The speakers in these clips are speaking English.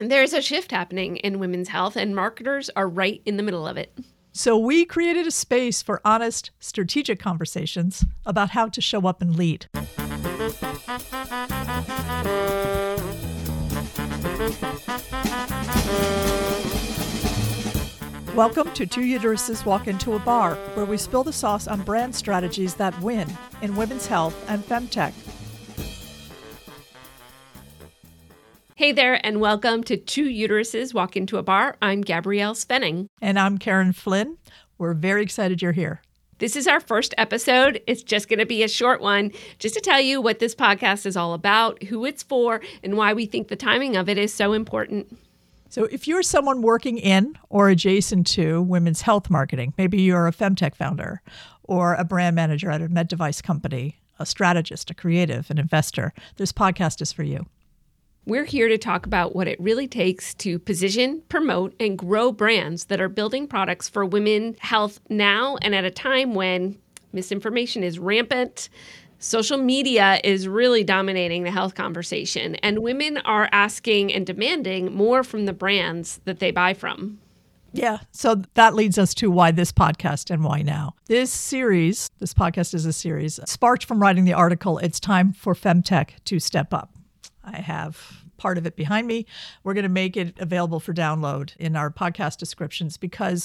There's a shift happening in women's health, and marketers are right in the middle of it. So we created a space for honest, strategic conversations about how to show up and lead. Welcome to Two Uteruses Walk Into a Bar, where we spill the sauce on brand strategies that win in women's health and femtech. Hey there, and welcome to Two Uteruses Walk Into a Bar. I'm Gabrielle Svenning. And I'm Karen Flynn. We're very excited you're here. This is our first episode. It's just going to be a short one, just to tell you what this podcast is all about, who it's for, and why we think the timing of it is so important. So if you're someone working in or adjacent to women's health marketing, maybe you're a femtech founder or a brand manager at a med device company, a strategist, a creative, an investor, this podcast is for you. We're here to talk about what it really takes to position, promote, and grow brands that are building products for women's health now and at a time when misinformation is rampant. Social media is really dominating the health conversation, and women are asking and demanding more from the brands that they buy from. Yeah, so that leads us to why this podcast and why now. This podcast is a series, sparked from writing the article, It's Time for Femtech to Step Up. I have part of it behind me. We're going to make it available for download in our podcast descriptions because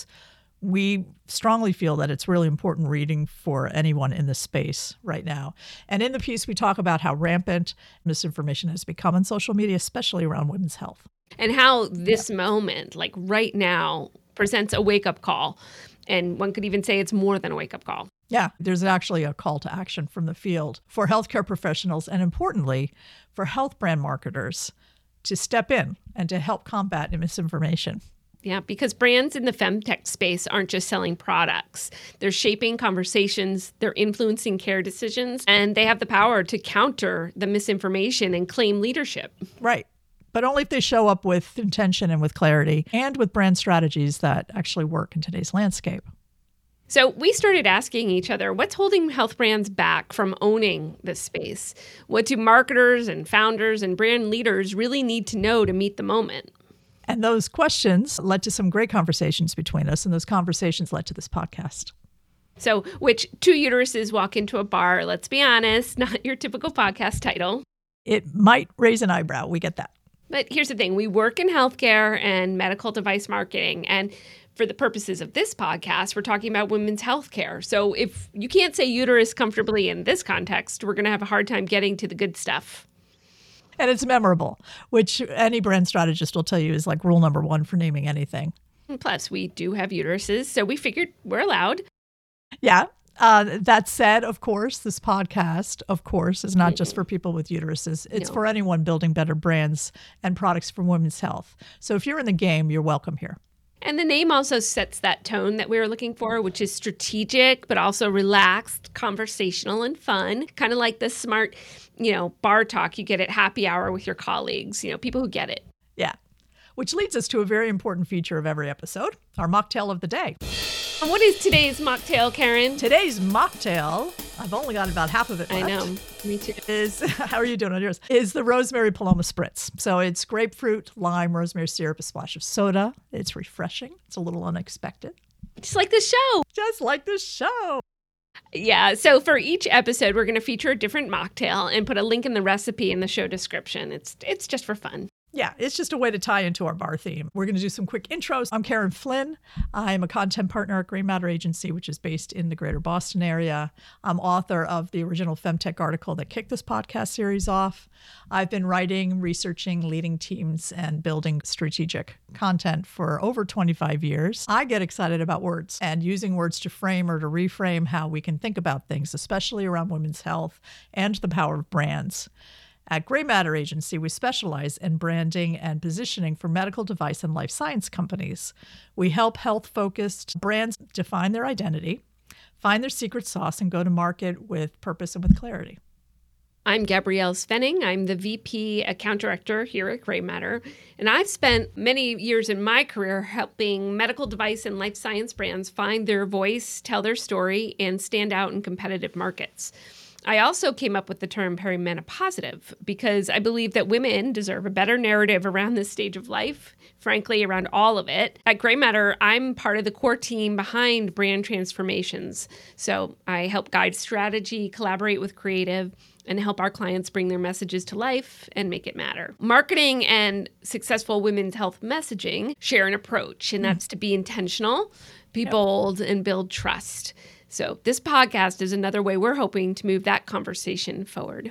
we strongly feel that it's really important reading for anyone in this space right now. And in the piece, we talk about how rampant misinformation has become on social media, especially around women's health. And how this moment, like right now, presents a wake-up call. And one could even say it's more than a wake-up call. Yeah, there's actually a call to action from the field for healthcare professionals and, importantly, for health brand marketers to step in and to help combat misinformation. Yeah, because brands in the femtech space aren't just selling products. They're shaping conversations, they're influencing care decisions, and they have the power to counter the misinformation and claim leadership. Right. But only if they show up with intention and with clarity and with brand strategies that actually work in today's landscape. So we started asking each other, what's holding health brands back from owning this space? What do marketers and founders and brand leaders really need to know to meet the moment? And those questions led to some great conversations between us, and those conversations led to this podcast. So which Two Uteruses Walk Into a Bar, let's be honest, not your typical podcast title. It might raise an eyebrow, we get that. But here's the thing, we work in healthcare and medical device marketing, and for the purposes of this podcast, we're talking about women's health care. So if you can't say uterus comfortably in this context, we're going to have a hard time getting to the good stuff. And it's memorable, which any brand strategist will tell you is like rule number one for naming anything. And plus, we do have uteruses, so we figured we're allowed. Yeah. That said, of course, this podcast, of course, is not just for people with uteruses. It's for anyone building better brands and products for women's health. So if you're in the game, you're welcome here. And the name also sets that tone that we were looking for, which is strategic, but also relaxed, conversational, and fun. Kind of like the smart, bar talk you get at happy hour with your colleagues, people who get it. Yeah. Which leads us to a very important feature of every episode, our mocktail of the day. And what is today's mocktail, Karen? Today's mocktail, I've only got about half of it left. I know, me too. How are you doing on yours? Is the Rosemary Paloma Spritz. So it's grapefruit, lime, rosemary syrup, a splash of soda. It's refreshing. It's a little unexpected. Just like the show. Just like the show. Yeah, so for each episode, we're going to feature a different mocktail and put a link in the recipe in the show description. It's just for fun. Yeah, it's just a way to tie into our bar theme. We're going to do some quick intros. I'm Karen Flynn. I'm a content partner at Gray Matter Agency, which is based in the greater Boston area. I'm author of the original Femtech article that kicked this podcast series off. I've been writing, researching, leading teams, and building strategic content for over 25 years. I get excited about words and using words to frame or to reframe how we can think about things, especially around women's health and the power of brands. At Gray Matter Agency, we specialize in branding and positioning for medical device and life science companies. We help health-focused brands define their identity, find their secret sauce, and go to market with purpose and with clarity. I'm Gabrielle Svenning. I'm the VP Account Director here at Gray Matter, and I've spent many years in my career helping medical device and life science brands find their voice, tell their story, and stand out in competitive markets. I also came up with the term perimenopausitive because I believe that women deserve a better narrative around this stage of life, frankly, around all of it. At Grey Matter, I'm part of the core team behind brand transformations. So I help guide strategy, collaborate with creative, and help our clients bring their messages to life and make it matter. Marketing and successful women's health messaging share an approach, and that's to be intentional, be bold, and build trust. So this podcast is another way we're hoping to move that conversation forward.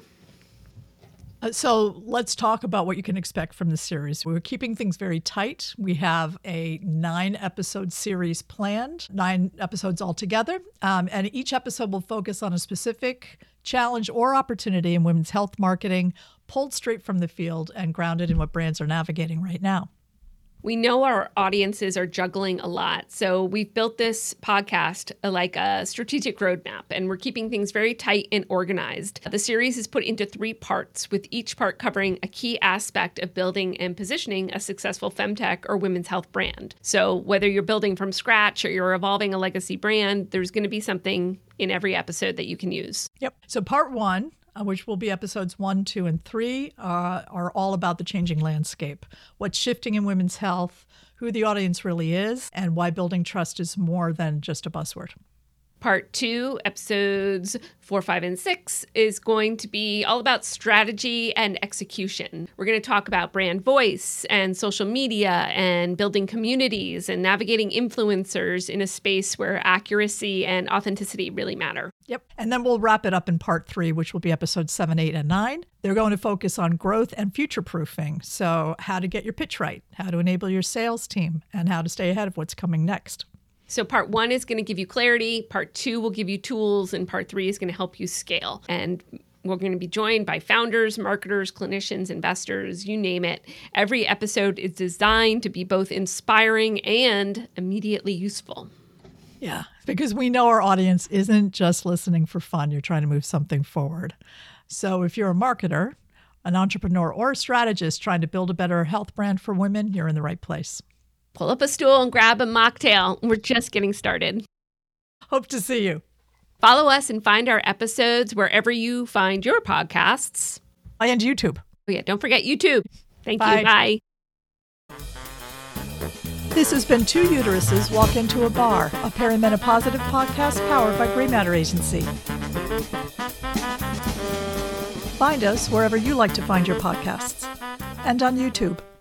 So let's talk about what you can expect from the series. We're keeping things very tight. We have a 9-episode series planned, 9 episodes altogether. And each episode will focus on a specific challenge or opportunity in women's health marketing, pulled straight from the field and grounded in what brands are navigating right now. We know our audiences are juggling a lot, so we've built this podcast like a strategic roadmap, and we're keeping things very tight and organized. The series is put into 3 parts, with each part covering a key aspect of building and positioning a successful femtech or women's health brand. So whether you're building from scratch or you're evolving a legacy brand, there's going to be something in every episode that you can use. Yep. So part 1, which will be episodes 1, 2, and 3, are all about the changing landscape, what's shifting in women's health, who the audience really is, and why building trust is more than just a buzzword. Part 2, episodes 4, 5, and 6, is going to be all about strategy and execution. We're going to talk about brand voice and social media and building communities and navigating influencers in a space where accuracy and authenticity really matter. Yep. And then we'll wrap it up in part 3, which will be episodes 7, 8, and 9. They're going to focus on growth and future-proofing. So how to get your pitch right, how to enable your sales team, and how to stay ahead of what's coming next. So part 1 is going to give you clarity, part 2 will give you tools, and part 3 is going to help you scale. And we're going to be joined by founders, marketers, clinicians, investors, you name it. Every episode is designed to be both inspiring and immediately useful. Yeah, because we know our audience isn't just listening for fun. You're trying to move something forward. So if you're a marketer, an entrepreneur, or a strategist trying to build a better health brand for women, you're in the right place. Pull up a stool and grab a mocktail. We're just getting started. Hope to see you. Follow us and find our episodes wherever you find your podcasts. And YouTube. Oh yeah, don't forget YouTube. Thank Bye. you. Bye. This has been Two Uteruses Walk Into a Bar, a perimenopausitive podcast powered by Grey Matter Agency. Find us wherever you like to find your podcasts and on YouTube.